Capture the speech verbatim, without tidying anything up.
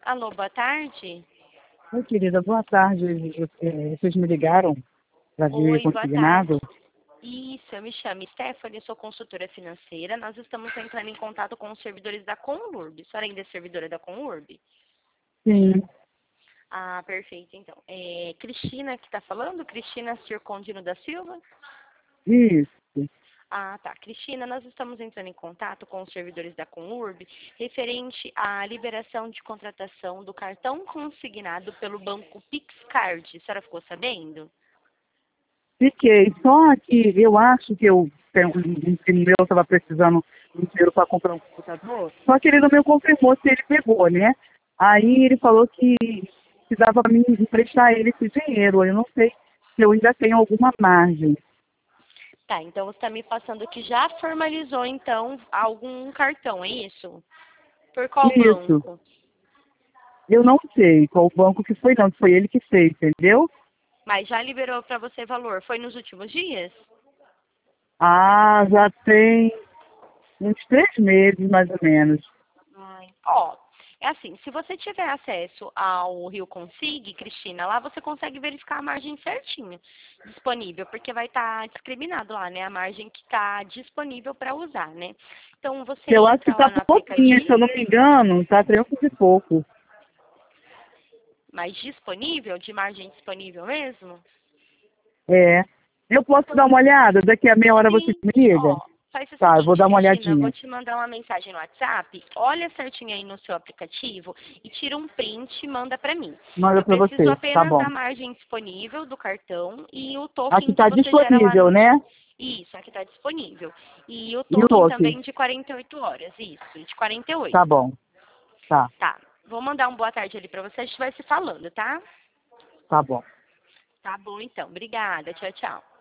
Alô, boa tarde. Oi, querida, boa tarde. Eh, Vocês me ligaram para vir Oi, boa tarde. consignado? Isso, eu me chamo Stephanie, sou consultora financeira. Nós estamos entrando em contato com os servidores da Conurb. A senhora ainda é servidora da Conurb? Sim, Ah, perfeito, então. É Cristina que está falando? Cristina Circondino da Silva? isso. Ah, tá. Cristina, nós estamos entrando em contato com os servidores da Conurb referente à liberação de contratação do cartão consignado pelo banco PixCard. A senhora ficou sabendo? Fiquei. Só que eu acho que eu tenho um primo meu estava precisando de dinheiro para comprar um computador. Só que ele não me confirmou se ele pegou, né? Aí ele falou que, que dava para mim emprestar ele esse dinheiro. Eu não sei se eu ainda tenho alguma margem. Tá, então você está me passando que já formalizou, então, algum cartão, é isso? Por qual Isso. banco? Eu não sei qual banco que foi, não. Que foi ele que fez, entendeu? Mas já liberou para você valor? Foi nos últimos dias? Ah, já tem uns três meses, mais ou menos. Ai. Ó, é assim, se você tiver acesso ao Rio Consig, Cristina, lá você consegue verificar a margem certinho disponível, porque vai estar discriminado lá, né? A margem que está disponível para usar, né? Então você Eu acho que entra tá lá no pouquinho, se eu não aplicativo, me engano, tá trezentos e pouco. mas disponível, de margem disponível mesmo? É. Eu posso dar uma olhada? Daqui a meia hora você Sim, me liga? ó, faz o Tá, eu vou seguinte, dar uma Cristina, eu vou olhadinha. te mandar uma mensagem no WhatsApp, olha certinho aí no seu aplicativo e tira um print e manda para mim. Manda Eu pra preciso você, tá apenas bom. da margem disponível do cartão e o Aqui token que tá você gera lá disponível, no... né? Isso, aqui está disponível. E o E o token toque? também de quarenta e oito horas, isso, de quarenta e Tá oito. bom, tá, Tá, vou mandar um boa tarde ali para você, a gente vai se falando, tá? tá bom. Tá bom então, obrigada, tchau, tchau.